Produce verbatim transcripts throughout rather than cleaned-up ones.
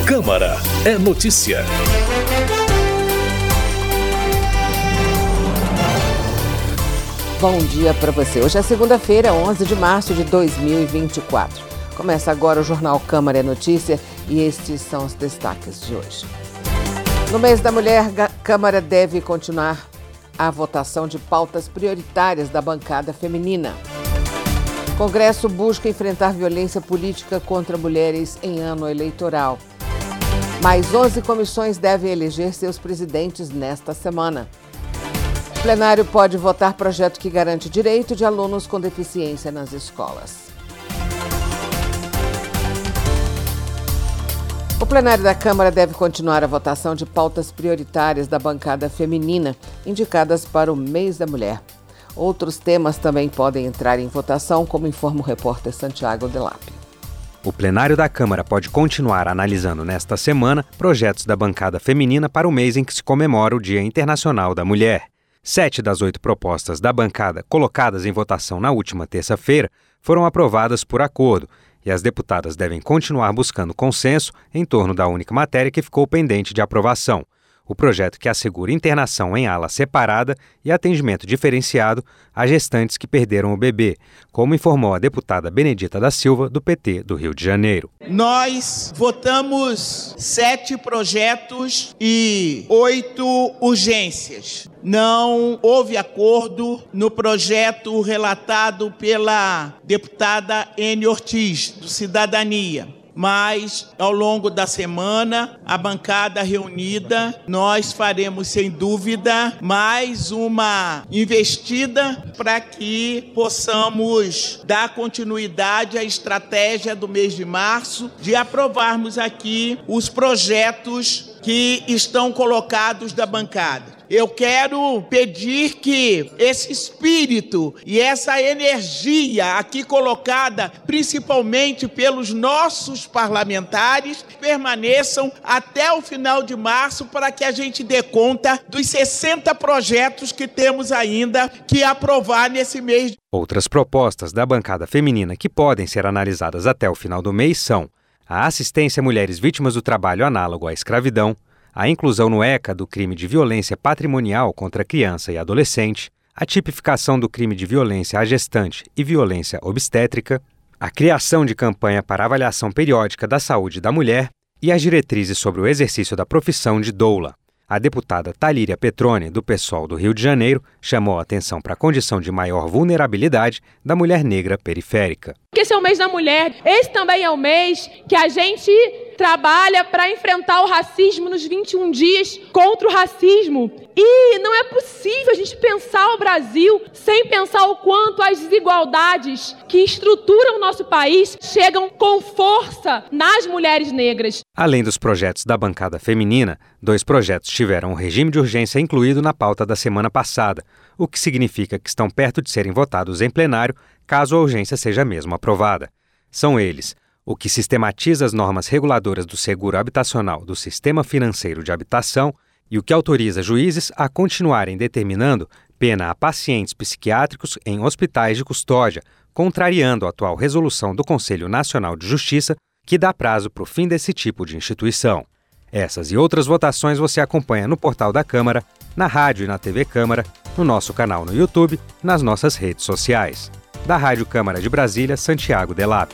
Câmara é notícia. Bom dia para você. Hoje é segunda-feira, onze de março de dois mil e vinte e quatro. Começa agora o Jornal Câmara é Notícia e estes são os destaques de hoje. No mês da mulher, a Câmara deve continuar a votação de pautas prioritárias da bancada feminina. O Congresso busca enfrentar violência política contra mulheres em ano eleitoral. Mais onze comissões devem eleger seus presidentes nesta semana. O plenário pode votar projeto que garante direito de alunos com deficiência nas escolas. O plenário da Câmara deve continuar a votação de pautas prioritárias da bancada feminina, indicadas para o mês da mulher. Outros temas também podem entrar em votação, como informa o repórter Santiago Delap. O plenário da Câmara pode continuar analisando nesta semana projetos da bancada feminina para o mês em que se comemora o Dia Internacional da Mulher. Sete das oito propostas da bancada colocadas em votação na última terça-feira foram aprovadas por acordo e as deputadas devem continuar buscando consenso em torno da única matéria que ficou pendente de aprovação, o projeto que assegura internação em ala separada e atendimento diferenciado a gestantes que perderam o bebê, como informou a deputada Benedita da Silva, do P T do Rio de Janeiro. Nós votamos sete projetos e oito urgências. Não houve acordo no projeto relatado pela deputada Ene Ortiz, do Cidadania. Mas, ao longo da semana, a bancada reunida, nós faremos, sem dúvida, mais uma investida para que possamos dar continuidade à estratégia do mês de março de aprovarmos aqui os projetos que estão colocados da bancada. Eu quero pedir que esse espírito e essa energia aqui colocada, principalmente pelos nossos parlamentares, permaneçam até o final de março para que a gente dê conta dos sessenta projetos que temos ainda que aprovar nesse mês. Outras propostas da bancada feminina que podem ser analisadas até o final do mês são a assistência a mulheres vítimas do trabalho análogo à escravidão, a inclusão no ECA do crime de violência patrimonial contra criança e adolescente, a tipificação do crime de violência à gestante e violência obstétrica, a criação de campanha para avaliação periódica da saúde da mulher e as diretrizes sobre o exercício da profissão de doula. A deputada Talíria Petrone, do PSOL do Rio de Janeiro, chamou a atenção para a condição de maior vulnerabilidade da mulher negra periférica. Esse é o mês da mulher, esse também é o mês que a gente trabalha para enfrentar o racismo nos vinte e um dias contra o racismo. E não é possível a gente pensar o Brasil sem pensar o quanto as desigualdades que estruturam o nosso país chegam com força nas mulheres negras. Além dos projetos da bancada feminina, dois projetos tiveram o regime de urgência incluído na pauta da semana passada, o que significa que estão perto de serem votados em plenário caso a urgência seja mesmo aprovada. São eles: o que sistematiza as normas reguladoras do seguro habitacional do Sistema Financeiro de Habitação e o que autoriza juízes a continuarem determinando pena a pacientes psiquiátricos em hospitais de custódia, contrariando a atual resolução do Conselho Nacional de Justiça, que dá prazo para o fim desse tipo de instituição. Essas e outras votações você acompanha no portal da Câmara, na rádio e na T V Câmara, no nosso canal no YouTube, nas nossas redes sociais. Da Rádio Câmara de Brasília, Santiago Delap.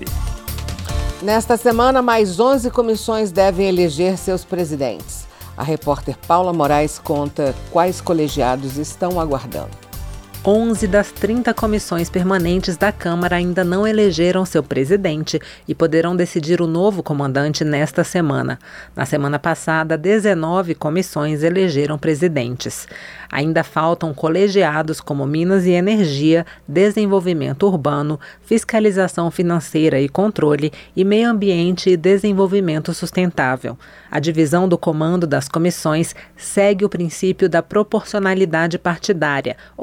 Nesta semana, mais onze comissões devem eleger seus presidentes. A repórter Paula Moraes conta quais colegiados estão aguardando. onze das trinta comissões permanentes da Câmara ainda não elegeram seu presidente e poderão decidir o novo comandante nesta semana. Na semana passada, dezenove comissões elegeram presidentes. Ainda faltam colegiados como Minas e Energia, Desenvolvimento Urbano, Fiscalização Financeira e Controle e Meio Ambiente e Desenvolvimento Sustentável. A divisão do comando das comissões segue o princípio da proporcionalidade partidária, ou seja,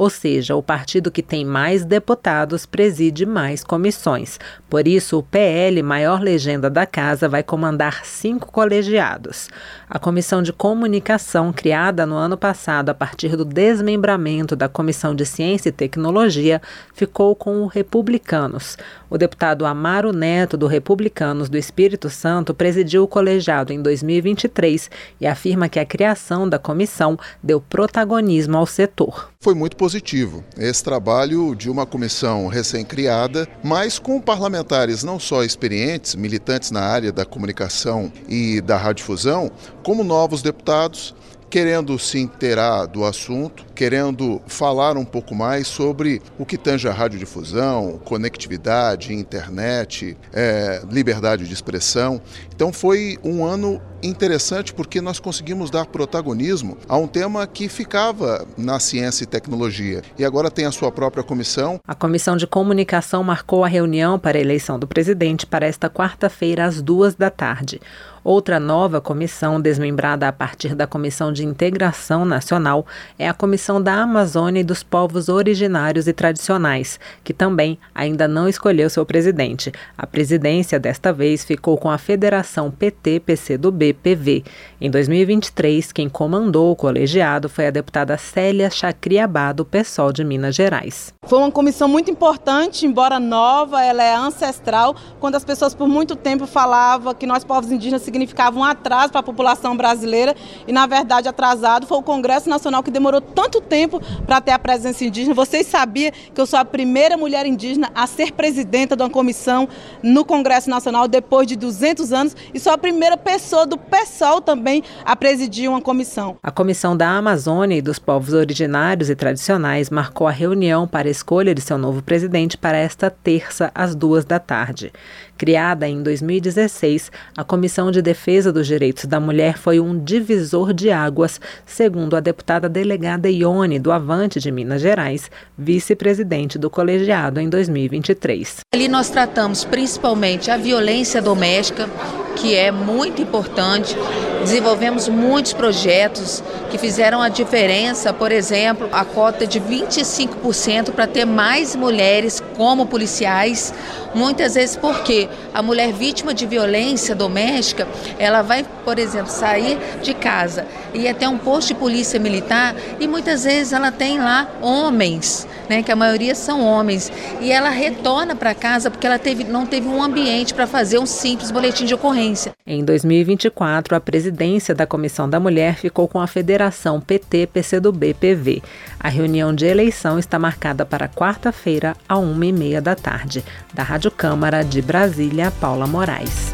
seja, o partido que tem mais deputados preside mais comissões. Por isso, o P L, maior legenda da casa, vai comandar cinco colegiados. A Comissão de Comunicação, criada no ano passado a partir do desmembramento da Comissão de Ciência e Tecnologia, ficou com os republicanos. O deputado Amaro Neto, do Republicanos do Espírito Santo, presidiu o colegiado em dois mil e vinte e três e afirma que a criação da comissão deu protagonismo ao setor. Foi muito positivo esse trabalho de uma comissão recém-criada, mas com parlamentares não só experientes, militantes na área da comunicação e da radiodifusão, como novos deputados, querendo se inteirar do assunto, querendo falar um pouco mais sobre o que tange a radiodifusão, conectividade, internet, é, liberdade de expressão. Então foi um ano interessante porque nós conseguimos dar protagonismo a um tema que ficava na ciência e tecnologia e agora tem a sua própria comissão. A Comissão de Comunicação marcou a reunião para a eleição do presidente para esta quarta-feira às duas da tarde. Outra nova comissão, desmembrada a partir da Comissão de Integração Nacional, é a Comissão da Amazônia e dos Povos Originários e Tradicionais, que também ainda não escolheu seu presidente. A presidência, desta vez, ficou com a Federação P T P C do B P V. Em dois mil e vinte e três, quem comandou o colegiado foi a deputada Célia Chacriabá, do PSOL de Minas Gerais. Foi uma comissão muito importante, embora nova, ela é ancestral, quando as pessoas por muito tempo falavam que nós, povos indígenas, significava um atraso para a população brasileira e, na verdade, atrasado foi o Congresso Nacional que demorou tanto tempo para ter a presença indígena. Vocês sabiam que eu sou a primeira mulher indígena a ser presidenta de uma comissão no Congresso Nacional depois de duzentos anos e sou a primeira pessoa do PSOL também a presidir uma comissão. A Comissão da Amazônia e dos Povos Originários e Tradicionais marcou a reunião para a escolha de seu novo presidente para esta terça, às duas da tarde. Criada em dois mil e dezesseis, a Comissão de Defesa dos Direitos da Mulher foi um divisor de águas, segundo a deputada delegada Ione, do Avante de Minas Gerais, vice-presidente do colegiado em dois mil e vinte e três. Ali nós tratamos principalmente a violência doméstica, que é muito importante. Desenvolvemos muitos projetos que fizeram a diferença, por exemplo, a cota de vinte e cinco por cento para ter mais mulheres como policiais. Muitas vezes porque a mulher vítima de violência doméstica, ela vai, por exemplo, sair de casa e ir até um posto de polícia militar e muitas vezes ela tem lá homens, né, que a maioria são homens, e ela retorna para casa porque ela teve, não teve um ambiente para fazer um simples boletim de ocorrência. Em dois mil e vinte e quatro, a presidência da Comissão da Mulher ficou com a Federação P T P C do B P V. A reunião de eleição está marcada para quarta-feira, à uma e meia da tarde. Da Rádio Câmara de Brasília, Paula Moraes.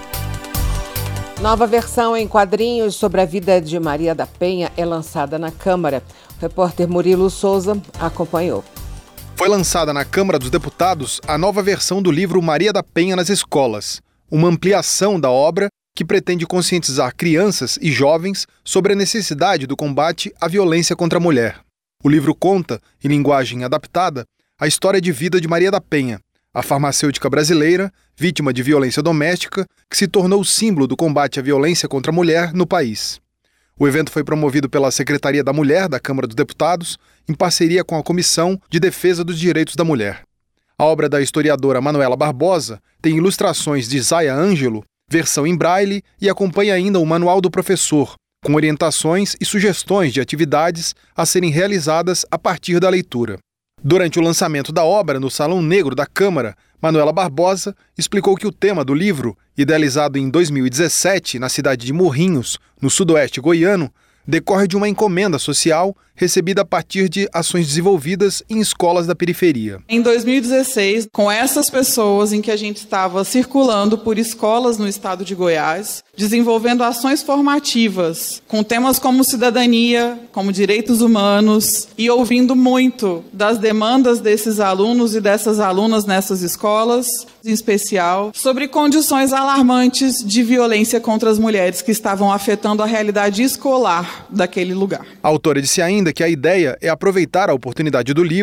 Nova versão em quadrinhos sobre a vida de Maria da Penha é lançada na Câmara. O repórter Murilo Souza acompanhou. Foi lançada na Câmara dos Deputados a nova versão do livro Maria da Penha nas Escolas, uma ampliação da obra que pretende conscientizar crianças e jovens sobre a necessidade do combate à violência contra a mulher. O livro conta, em linguagem adaptada, a história de vida de Maria da Penha, a farmacêutica brasileira, vítima de violência doméstica, que se tornou símbolo do combate à violência contra a mulher no país. O evento foi promovido pela Secretaria da Mulher da Câmara dos Deputados, em parceria com a Comissão de Defesa dos Direitos da Mulher. A obra da historiadora Manuela Barbosa tem ilustrações de Zaya Ângelo, versão em braille e acompanha ainda o Manual do Professor, com orientações e sugestões de atividades a serem realizadas a partir da leitura. Durante o lançamento da obra no Salão Negro da Câmara, Manuela Barbosa explicou que o tema do livro, idealizado em dois mil e dezessete na cidade de Morrinhos, no sudoeste goiano, decorre de uma encomenda social recebida a partir de ações desenvolvidas em escolas da periferia. Em dois mil e dezesseis, com essas pessoas em que a gente estava circulando por escolas no estado de Goiás, desenvolvendo ações formativas com temas como cidadania, como direitos humanos e ouvindo muito das demandas desses alunos e dessas alunas nessas escolas, em especial, sobre condições alarmantes de violência contra as mulheres que estavam afetando a realidade escolar daquele lugar. A autora disse ainda que a ideia é aproveitar a oportunidade do livro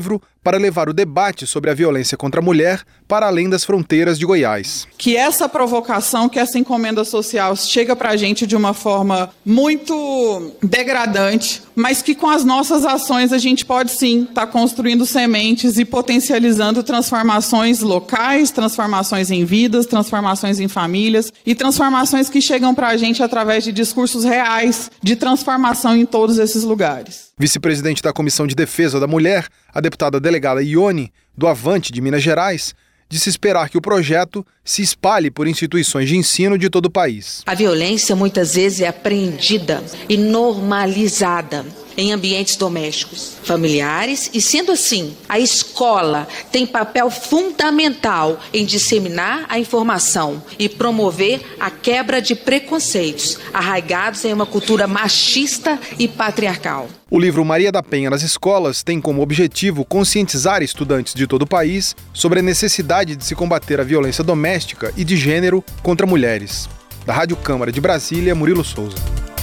para levar o debate sobre a violência contra a mulher para além das fronteiras de Goiás. Que essa provocação, que essa encomenda social chega para a gente de uma forma muito degradante, mas que com as nossas ações a gente pode sim estar tá construindo sementes e potencializando transformações locais, transformações em vidas, transformações em famílias e transformações que chegam para a gente através de discursos reais de transformação em todos esses lugares. Vice-presidente da Comissão de Defesa da Mulher, a deputada delegada Ione, do Avante de Minas Gerais, disse esperar que o projeto se espalhe por instituições de ensino de todo o país. A violência muitas vezes é apreendida e normalizada em ambientes domésticos, familiares, e sendo assim, a escola tem papel fundamental em disseminar a informação e promover a quebra de preconceitos arraigados em uma cultura machista e patriarcal. O livro Maria da Penha nas Escolas tem como objetivo conscientizar estudantes de todo o país sobre a necessidade de se combater a violência doméstica e de gênero contra mulheres. Da Rádio Câmara de Brasília, Murilo Souza.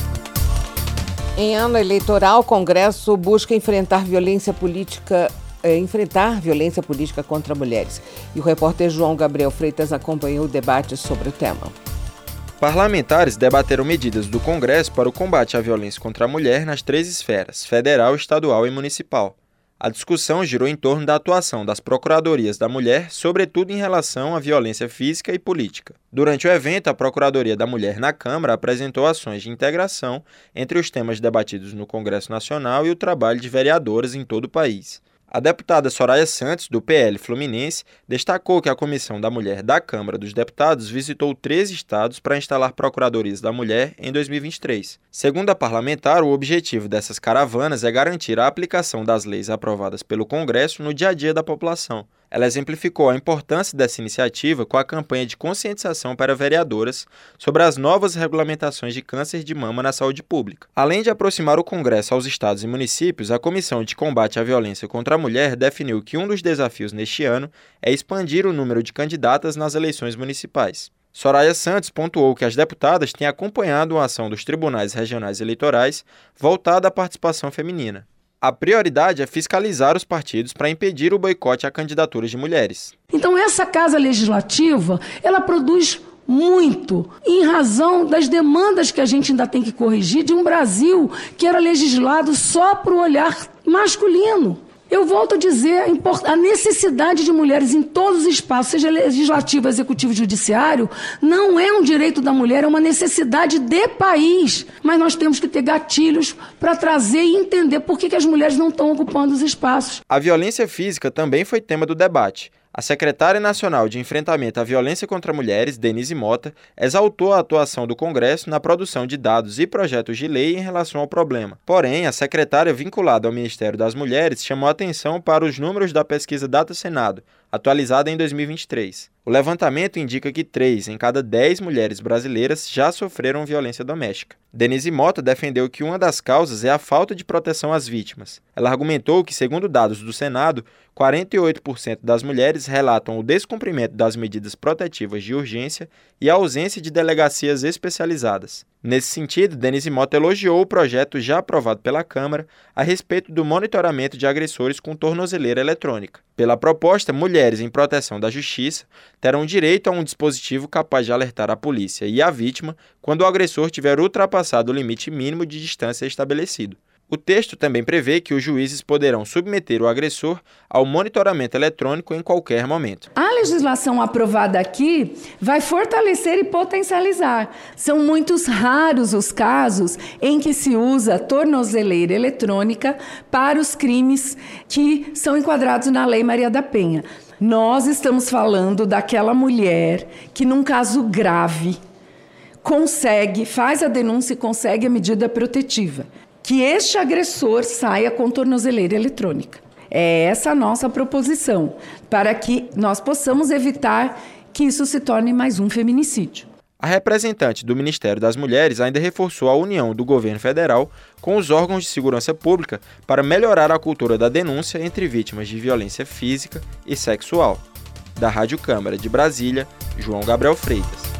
Em ano eleitoral, o Congresso busca enfrentar violência política, eh, enfrentar violência política contra mulheres. E o repórter João Gabriel Freitas acompanhou o debate sobre o tema. Parlamentares debateram medidas do Congresso para o combate à violência contra a mulher nas três esferas, federal, estadual e municipal. A discussão girou em torno da atuação das Procuradorias da Mulher, sobretudo em relação à violência física e política. Durante o evento, a Procuradoria da Mulher na Câmara apresentou ações de integração entre os temas debatidos no Congresso Nacional e o trabalho de vereadoras em todo o país. A deputada Soraya Santos, do P L Fluminense, destacou que a Comissão da Mulher da Câmara dos Deputados visitou três estados para instalar procuradorias da mulher em dois mil e vinte e três. Segundo a parlamentar, o objetivo dessas caravanas é garantir a aplicação das leis aprovadas pelo Congresso no dia a dia da população. Ela exemplificou a importância dessa iniciativa com a campanha de conscientização para vereadoras sobre as novas regulamentações de câncer de mama na saúde pública. Além de aproximar o Congresso aos estados e municípios, a Comissão de Combate à Violência contra a Mulher definiu que um dos desafios neste ano é expandir o número de candidatas nas eleições municipais. Soraya Santos pontuou que as deputadas têm acompanhado a ação dos tribunais regionais eleitorais voltada à participação feminina. A prioridade é fiscalizar os partidos para impedir o boicote a candidaturas de mulheres. Então essa Casa Legislativa, ela produz muito, em razão das demandas que a gente ainda tem que corrigir de um Brasil que era legislado só para o olhar masculino. Eu volto a dizer a necessidade de mulheres em todos os espaços, seja legislativo, executivo e judiciário, não é um direito da mulher, é uma necessidade de país. Mas nós temos que ter gatilhos para trazer e entender por que, que as mulheres não estão ocupando os espaços. A violência física também foi tema do debate. A secretária nacional de enfrentamento à violência contra mulheres, Denise Mota, exaltou a atuação do Congresso na produção de dados e projetos de lei em relação ao problema. Porém, a secretária vinculada ao Ministério das Mulheres chamou a atenção para os números da pesquisa Data Senado, atualizada em dois mil e vinte e três. O levantamento indica que três em cada dez mulheres brasileiras já sofreram violência doméstica. Denise Mota defendeu que uma das causas é a falta de proteção às vítimas. Ela argumentou que, segundo dados do Senado, quarenta e oito por cento das mulheres relatam o descumprimento das medidas protetivas de urgência e a ausência de delegacias especializadas. Nesse sentido, Denise Mota elogiou o projeto já aprovado pela Câmara a respeito do monitoramento de agressores com tornozeleira eletrônica. Pela proposta, mulheres em proteção da justiça terão direito a um dispositivo capaz de alertar a polícia e a vítima quando o agressor tiver ultrapassado o limite mínimo de distância estabelecido. O texto também prevê que os juízes poderão submeter o agressor ao monitoramento eletrônico em qualquer momento. A legislação aprovada aqui vai fortalecer e potencializar. São muitos raros os casos em que se usa tornozeleira eletrônica para os crimes que são enquadrados na Lei Maria da Penha. Nós estamos falando daquela mulher que, num caso grave, consegue, faz a denúncia e consegue a medida protetiva. Que este agressor saia com tornozeleira eletrônica. É essa a nossa proposição, para que nós possamos evitar que isso se torne mais um feminicídio. A representante do Ministério das Mulheres ainda reforçou a união do governo federal com os órgãos de segurança pública para melhorar a cultura da denúncia entre vítimas de violência física e sexual. Da Rádio Câmara de Brasília, João Gabriel Freitas.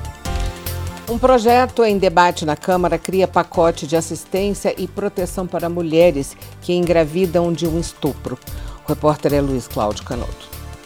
Um projeto em debate na Câmara cria pacote de assistência e proteção para mulheres que engravidam de um estupro. O repórter é Luiz Cláudio Canuto.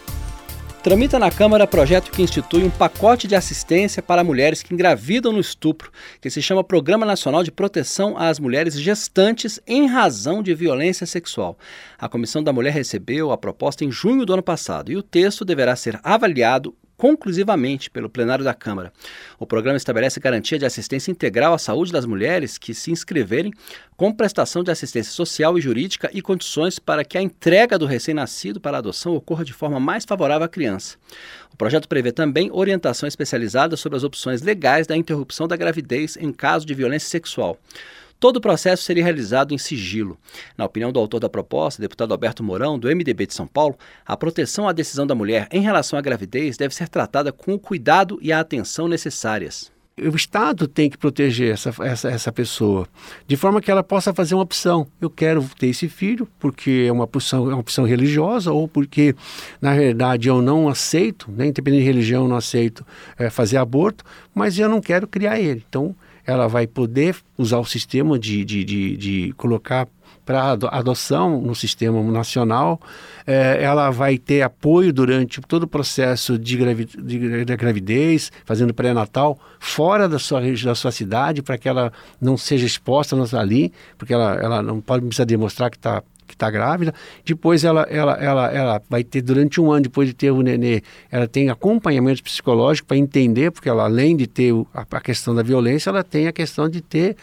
Tramita na Câmara projeto que institui um pacote de assistência para mulheres que engravidam no estupro, que se chama Programa Nacional de Proteção às Mulheres Gestantes em Razão de Violência Sexual. A Comissão da Mulher recebeu a proposta em junho do ano passado e o texto deverá ser avaliado conclusivamente pelo plenário da Câmara. O programa estabelece garantia de assistência integral à saúde das mulheres que se inscreverem, com prestação de assistência social e jurídica e condições para que a entrega do recém-nascido para a adoção ocorra de forma mais favorável à criança. O projeto prevê também orientação especializada sobre as opções legais da interrupção da gravidez em caso de violência sexual. Todo o processo seria realizado em sigilo. Na opinião do autor da proposta, deputado Alberto Mourão, do M D B de São Paulo, a proteção à decisão da mulher em relação à gravidez deve ser tratada com o cuidado e a atenção necessárias. O Estado tem que proteger essa, essa, essa pessoa, de forma que ela possa fazer uma opção. Eu quero ter esse filho porque é uma opção, é uma opção religiosa ou porque, na verdade, eu não aceito, né, independente de religião, eu não aceito é, fazer aborto, mas eu não quero criar ele. Então, ela vai poder usar o sistema de, de, de, de colocar para adoção no sistema nacional, é, ela vai ter apoio durante todo o processo de, gravi, de, de gravidez, fazendo pré-natal, fora da sua, da sua cidade, para que ela não seja exposta ali, porque ela, ela não pode precisar demonstrar que está que está grávida. Depois ela, ela, ela, ela vai ter, durante um ano depois de ter o nenê, ela tem acompanhamento psicológico para entender, porque ela, além de ter a, a questão da violência, ela tem a questão de ter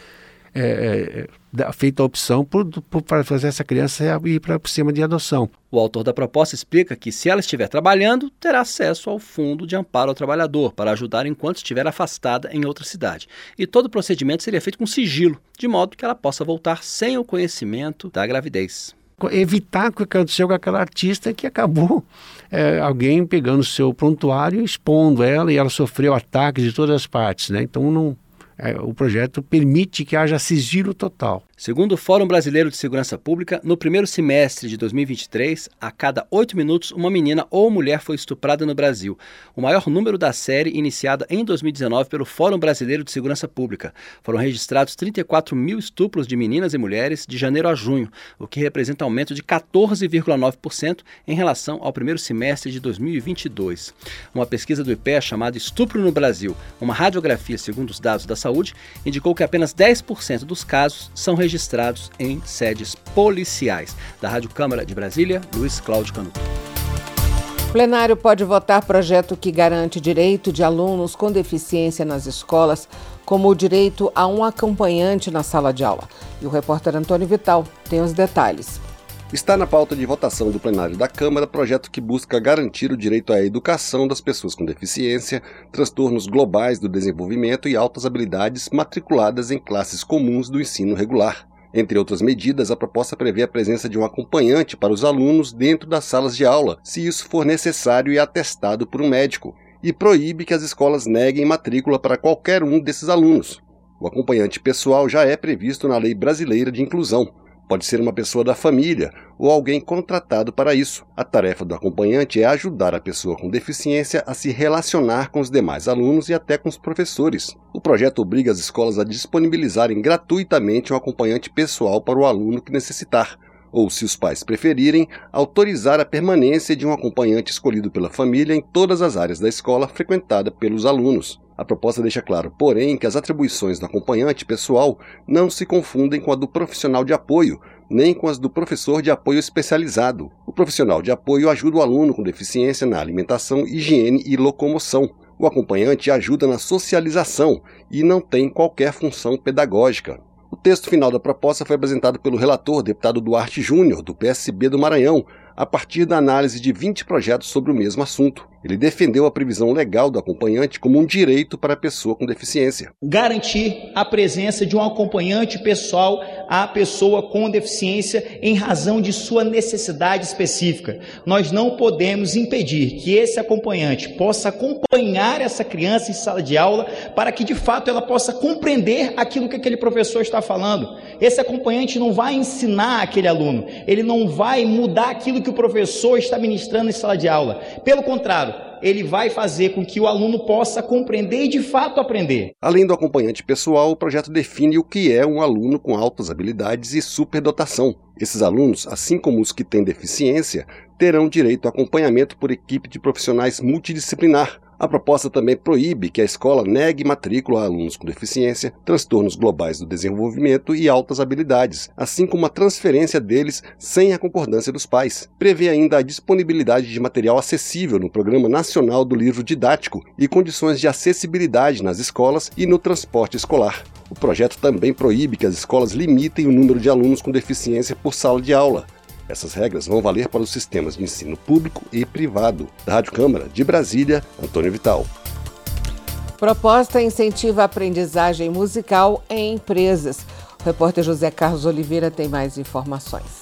é, é, feito a opção para fazer essa criança ir para o sistema de adoção. O autor da proposta explica que, se ela estiver trabalhando, terá acesso ao Fundo de Amparo ao Trabalhador para ajudar enquanto estiver afastada em outra cidade. E todo o procedimento seria feito com sigilo, de modo que ela possa voltar sem o conhecimento da gravidez. Evitar o que aconteceu com aquela artista que acabou é, alguém pegando o seu prontuário e expondo ela, e ela sofreu ataques de todas as partes, né? Então não, é, o projeto permite que haja sigilo total. Segundo o Fórum Brasileiro de Segurança Pública, no primeiro semestre de dois mil e vinte e três, a cada oito minutos, uma menina ou mulher foi estuprada no Brasil, o maior número da série iniciada em dois mil e dezenove pelo Fórum Brasileiro de Segurança Pública. Foram registrados trinta e quatro mil estupros de meninas e mulheres de janeiro a junho, o que representa aumento de quatorze vírgula nove por cento em relação ao primeiro semestre de dois mil e vinte e dois. Uma pesquisa do I P E A chamada Estupro no Brasil, uma radiografia segundo os dados da saúde, indicou que apenas dez por cento dos casos são registrados registrados em sedes policiais. Da Rádio Câmara de Brasília, Luiz Cláudio Canuto. O plenário pode votar projeto que garante direito de alunos com deficiência nas escolas, como o direito a um acompanhante na sala de aula. E o repórter Antônio Vital tem os detalhes. Está na pauta de votação do plenário da Câmara projeto que busca garantir o direito à educação das pessoas com deficiência, transtornos globais do desenvolvimento e altas habilidades matriculadas em classes comuns do ensino regular. Entre outras medidas, a proposta prevê a presença de um acompanhante para os alunos dentro das salas de aula, se isso for necessário e atestado por um médico, e proíbe que as escolas neguem matrícula para qualquer um desses alunos. O acompanhante pessoal já é previsto na Lei Brasileira de Inclusão. Pode ser uma pessoa da família ou alguém contratado para isso. A tarefa do acompanhante é ajudar a pessoa com deficiência a se relacionar com os demais alunos e até com os professores. O projeto obriga as escolas a disponibilizarem gratuitamente um acompanhante pessoal para o aluno que necessitar, ou, se os pais preferirem, autorizar a permanência de um acompanhante escolhido pela família em todas as áreas da escola frequentada pelos alunos. A proposta deixa claro, porém, que as atribuições do acompanhante pessoal não se confundem com a do profissional de apoio, nem com as do professor de apoio especializado. O profissional de apoio ajuda o aluno com deficiência na alimentação, higiene e locomoção. O acompanhante ajuda na socialização e não tem qualquer função pedagógica. O texto final da proposta foi apresentado pelo relator, deputado Duarte Júnior, do P S B do Maranhão, a partir da análise de vinte projetos sobre o mesmo assunto. Ele defendeu a previsão legal do acompanhante como um direito para a pessoa com deficiência. Garantir a presença de um acompanhante pessoal à pessoa com deficiência em razão de sua necessidade específica. Nós não podemos impedir que esse acompanhante possa acompanhar essa criança em sala de aula para que, de fato, ela possa compreender aquilo que aquele professor está falando. Esse acompanhante não vai ensinar aquele aluno, ele não vai mudar aquilo que o professor está ministrando em sala de aula. Pelo contrário, ele vai fazer com que o aluno possa compreender e de fato aprender. Além do acompanhante pessoal, o projeto define o que é um aluno com altas habilidades e superdotação. Esses alunos, assim como os que têm deficiência, terão direito a acompanhamento por equipe de profissionais multidisciplinar. A proposta também proíbe que a escola negue matrícula a alunos com deficiência, transtornos globais do desenvolvimento e altas habilidades, assim como a transferência deles sem a concordância dos pais. Prevê ainda a disponibilidade de material acessível no Programa Nacional do Livro Didático e condições de acessibilidade nas escolas e no transporte escolar. O projeto também proíbe que as escolas limitem o número de alunos com deficiência por sala de aula. Essas regras vão valer para os sistemas de ensino público e privado. Da Rádio Câmara, de Brasília, Antônio Vital. Proposta incentiva a aprendizagem musical em empresas. O repórter José Carlos Oliveira tem mais informações.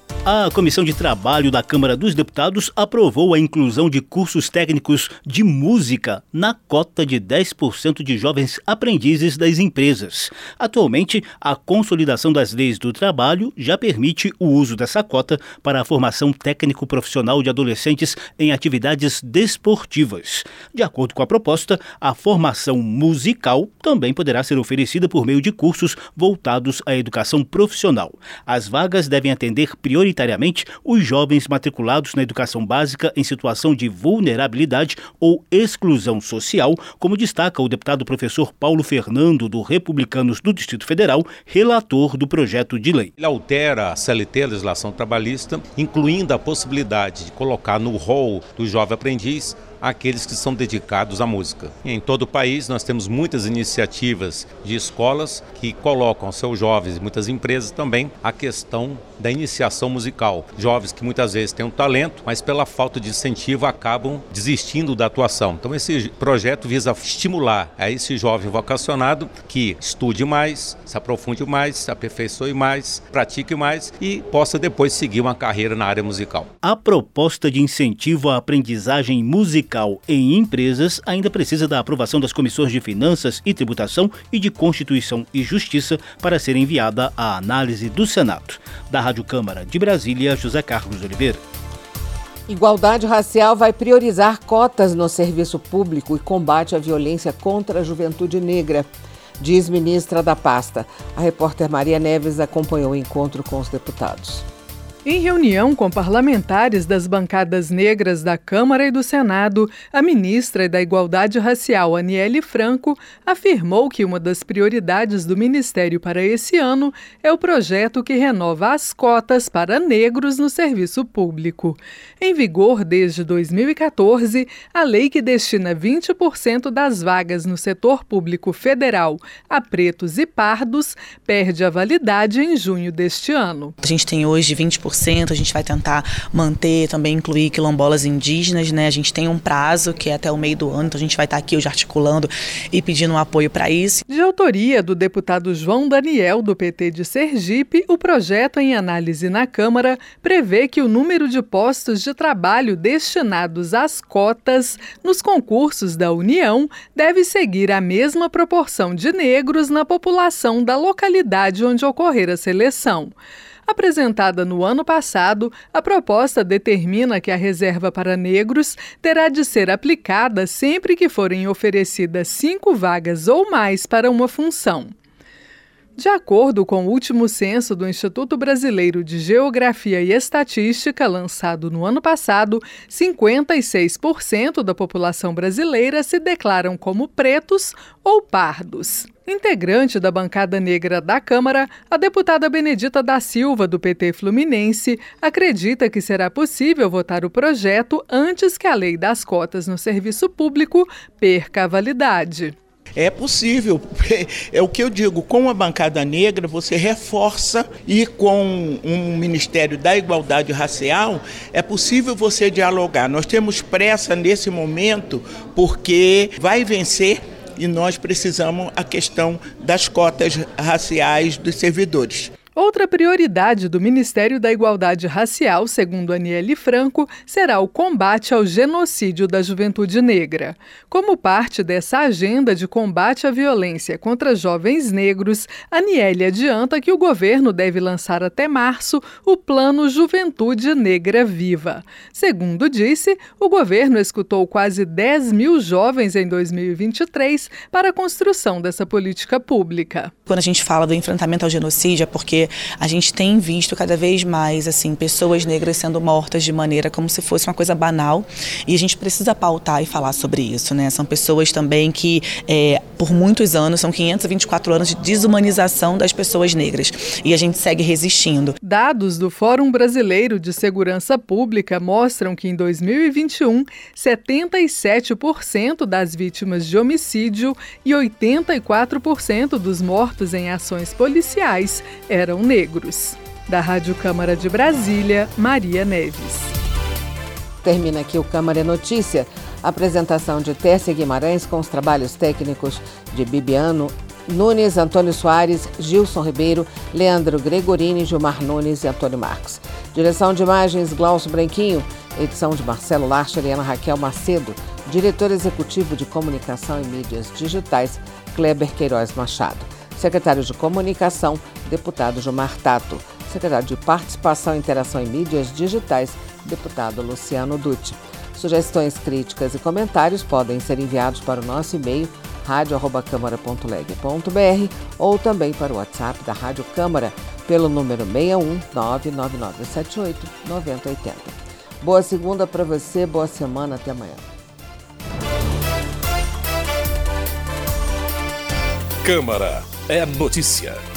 A Comissão de Trabalho da Câmara dos Deputados aprovou a inclusão de cursos técnicos de música na cota de dez por cento de jovens aprendizes das empresas. Atualmente, a consolidação das leis do trabalho já permite o uso dessa cota para a formação técnico-profissional de adolescentes em atividades desportivas. De acordo com a proposta, a formação musical também poderá ser oferecida por meio de cursos voltados à educação profissional. As vagas devem atender prioritariamente os jovens matriculados na educação básica em situação de vulnerabilidade ou exclusão social, como destaca o deputado professor Paulo Fernando, do Republicanos do Distrito Federal, relator do projeto de lei. Ele altera a C L T, a legislação trabalhista, incluindo a possibilidade de colocar no rol do jovem aprendiz aqueles que são dedicados à música. Em todo o país nós temos muitas iniciativas de escolas que colocam aos seus jovens e muitas empresas também a questão da iniciação musical. Jovens que muitas vezes têm um talento, mas pela falta de incentivo acabam desistindo da atuação. Então esse projeto visa estimular a esse jovem vocacionado que estude mais, se aprofunde mais, se aperfeiçoe mais, pratique mais e possa depois seguir uma carreira na área musical. A proposta de incentivo à aprendizagem musical em empresas ainda precisa da aprovação das comissões de Finanças e Tributação e de Constituição e Justiça para ser enviada à análise do Senado. Da Rádio Câmara de Brasília, José Carlos Oliveira. Igualdade racial vai priorizar cotas no serviço público e combate à violência contra a juventude negra, diz ministra da pasta. A repórter Maria Neves acompanhou o encontro com os deputados. Em reunião com parlamentares das bancadas negras da Câmara e do Senado, a ministra da Igualdade Racial, Aniele Franco, afirmou que uma das prioridades do Ministério para esse ano é o projeto que renova as cotas para negros no serviço público. Em vigor desde dois mil e catorze, a lei que destina vinte por cento das vagas no setor público federal a pretos e pardos perde a validade em junho deste ano. A gente tem hoje vinte por cento, a gente vai tentar manter, também incluir quilombolas indígenas, né? A gente tem um prazo que é até o meio do ano, então a gente vai estar aqui hoje articulando e pedindo um apoio para isso. De autoria do deputado João Daniel, do P T de Sergipe, o projeto em análise na Câmara prevê que o número de postos de trabalho destinados às cotas nos concursos da União deve seguir a mesma proporção de negros na população da localidade onde ocorrer a seleção. Apresentada no ano passado, a proposta determina que a reserva para negros terá de ser aplicada sempre que forem oferecidas cinco vagas ou mais para uma função. De acordo com o último censo do Instituto Brasileiro de Geografia e Estatística, lançado no ano passado, cinquenta e seis por cento da população brasileira se declaram como pretos ou pardos. Integrante da bancada negra da Câmara, a deputada Benedita da Silva, do P T Fluminense, acredita que será possível votar o projeto antes que a lei das cotas no serviço público perca a validade. É possível, é o que eu digo, com a bancada negra você reforça e com um Ministério da Igualdade Racial é possível você dialogar. Nós temos pressa nesse momento porque vai vencer e nós precisamos a questão das cotas raciais dos servidores. Outra prioridade do Ministério da Igualdade Racial, segundo Aniele Franco, será o combate ao genocídio da juventude negra. Como parte dessa agenda de combate à violência contra jovens negros, Aniele adianta que o governo deve lançar até março o Plano Juventude Negra Viva. Segundo disse, o governo escutou quase dez mil jovens em dois mil e vinte e três para a construção dessa política pública. Quando a gente fala do enfrentamento ao genocídio é porque a gente tem visto cada vez mais assim, pessoas negras sendo mortas de maneira como se fosse uma coisa banal, e a gente precisa pautar e falar sobre isso, né? São pessoas também que, é, por muitos anos, são quinhentos e vinte e quatro anos de desumanização das pessoas negras, e a gente segue resistindo. Dados do Fórum Brasileiro de Segurança Pública mostram que em dois mil e vinte e um, setenta e sete por cento das vítimas de homicídio e oitenta e quatro por cento dos mortos em ações policiais eram negros. Da Rádio Câmara de Brasília, Maria Neves. Termina aqui o Câmara é Notícia. Apresentação de Tércia Guimarães com os trabalhos técnicos de Bibiano Nunes, Antônio Soares, Gilson Ribeiro, Leandro Gregorini, Gilmar Nunes e Antônio Marcos. Direção de imagens, Glaucio Branquinho. Edição de Marcelo Larcher e Ana Raquel Macedo. Diretor executivo de Comunicação e Mídias Digitais, Kleber Queiroz Machado. Secretário de Comunicação, deputado Gilmar Tato. Secretário de Participação, Interação e Mídias Digitais, deputado Luciano Dutti. Sugestões, críticas e comentários podem ser enviados para o nosso e-mail rádio arroba câmara ponto leg ponto br ou também para o WhatsApp da Rádio Câmara pelo número seis um nove nove nove sete oito nove zero oito zero. Boa segunda para você, boa semana, até amanhã. Câmara é notícia.